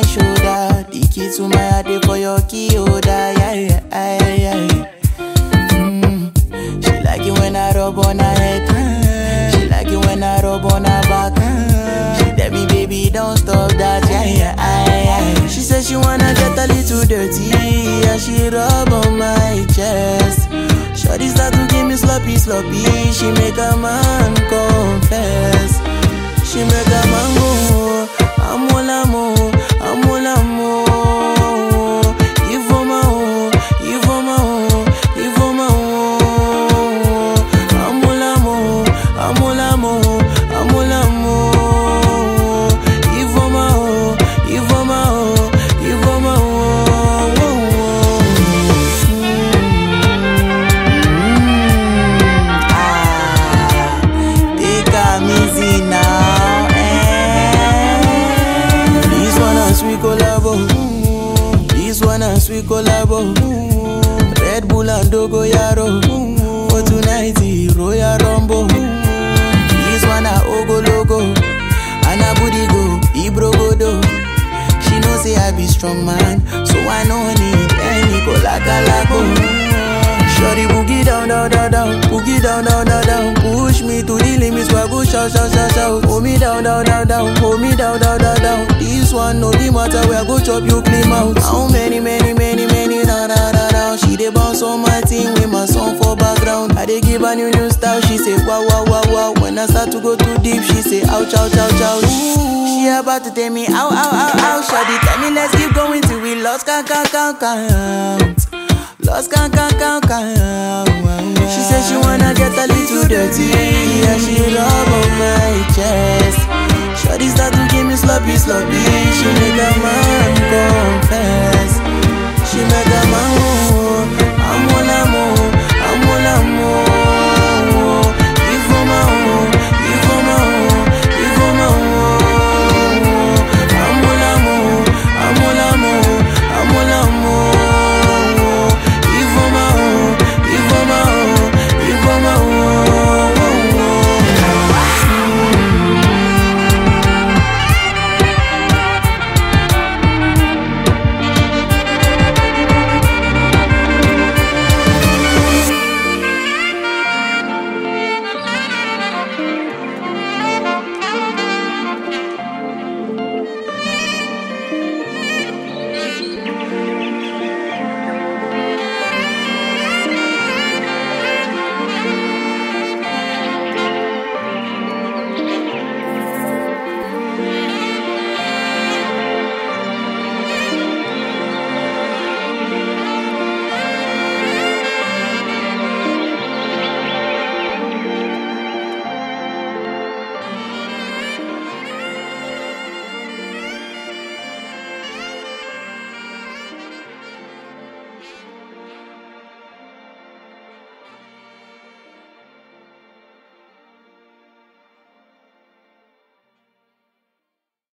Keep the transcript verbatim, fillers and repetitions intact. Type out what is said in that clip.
shoulder. The key to my heart dey for your key holder. Yeah, yeah, yeah, yeah. Mm. She like it when I rub on her head. She like it when I rub on her back. She tell me, baby, don't stop that. Yeah, yeah, yeah, yeah. She said she wanna get a little dirty. Yeah, she rub on my chest. Shawty start to give me sloppy, sloppy. She make a man confess. She make a man go. I'm all I'm all, I'm all I'm all. If I'm all, if I'm all, if I'm all. I'm all I'm all, I'm all I'm all, I'm all I'm all. If I'm all, if I'm all, if I'm all. Ah, take a easy now, eh? This one a sweet collabo, this one a sweet collabo. Red Bull and Dogo Yaro, for tonight the Royal Rumble. This one a Ogo Logo, and a booty go, Ibro Godo. She know say I be strong man, so I no need any Colacalago. Shorty boogie down, down, down, down, boogie down, down, down, down. Push me to the limits, where I go shout, shout, shout, shout. Hold me down, down, down, down, hold me down, down, down, down. This one no be matter, where I go chop you clean out. How many, many, many, many, down, down, down, down. She dey bounce on my team with my song for background. I dey give her new new style, she say wow, wow, wow, wow. When I start to go too deep, she say ouch, ouch, ouch, ouch. She about to tell me ow, ow, ow, ow. Shawty tell me let's keep going till we lost count, count, count, count. Lost count, count, count, count. She said she wanna get a little dirty. Yeah, she rub on my chest. Shawty start to give me sloppy, sloppy. She